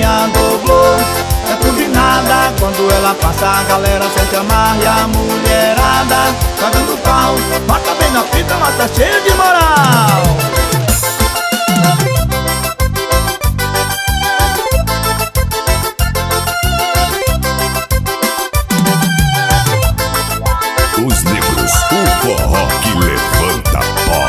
minha dobrou. É turbinada, quando ela passa a galera sente amarra e a mulherada pagando pau. Bota bem na fita, mas tá cheio de moral. Os negros, o forró que levanta pó.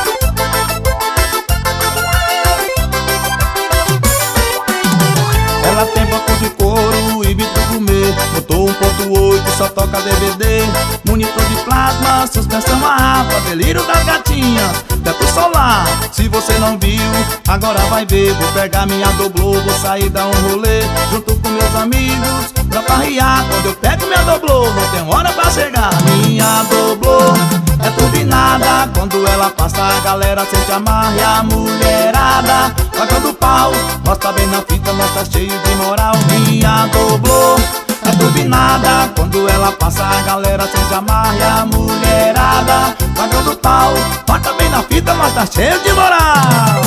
Ela tem banco de couro e vitro gourmet, motor 1.8, só toca DVD, monitor de plasma, suspensão a rapa, delírio das gatinhas, teto solar. Se você não viu, agora vai ver. Vou pegar minha doblô, vou sair dar um rolê junto com meus amigos pra farrear. Quando eu pego minha doblô, não tem hora pra chegar. Minha doblô é turbinada, quando ela passa a galera sente amarra e a mulherada pagando pau. Mostra bem na fita, mas tá cheio de moral. Minha doblô é turbinada, quando ela passa a galera sente amarra e a mulherada pagando pau. Mostra bem na fita, mas tá cheio de moral.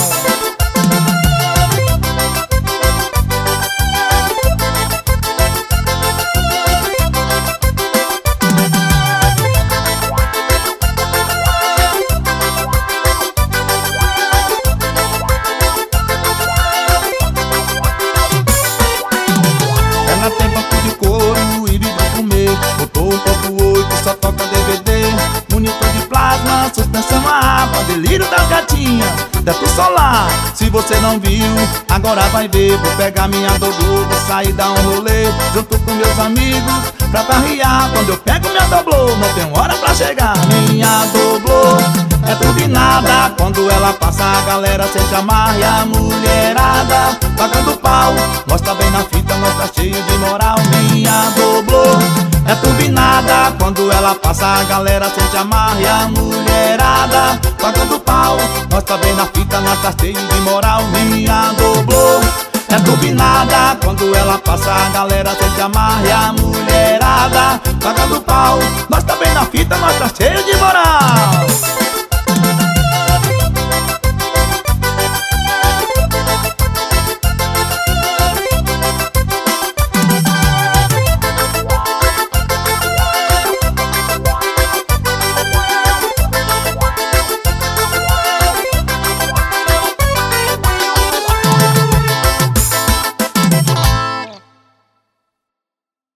Ela tem banco de couro e vidro fumê, motor 1.8, só toca DVD, monitor de plasma, suspensão a rapa, delírio das gatinhas, teto solar. Se você não viu, agora vai ver. Vou pegar minha doblô, vou sair dar um rolê junto com meus amigos pra farrear. Quando eu pego minha doblô, não tem hora pra chegar. Minha doblô é turbinada, quando ela passa a galera sente amarra e a mulherada pagando pau. Mostra bem na fita, nós tá cheio de moral. Minha doblô é turbinada, quando ela passa a galera sente amarra e a mulherada pagando pau. Mostra bem na fita, nós tá cheio de moral. Minha doblô é turbinada, quando ela passa a galera sente amarra e a mulherada pagando pau. Nós tá bem na fita, nós tá cheio de moral.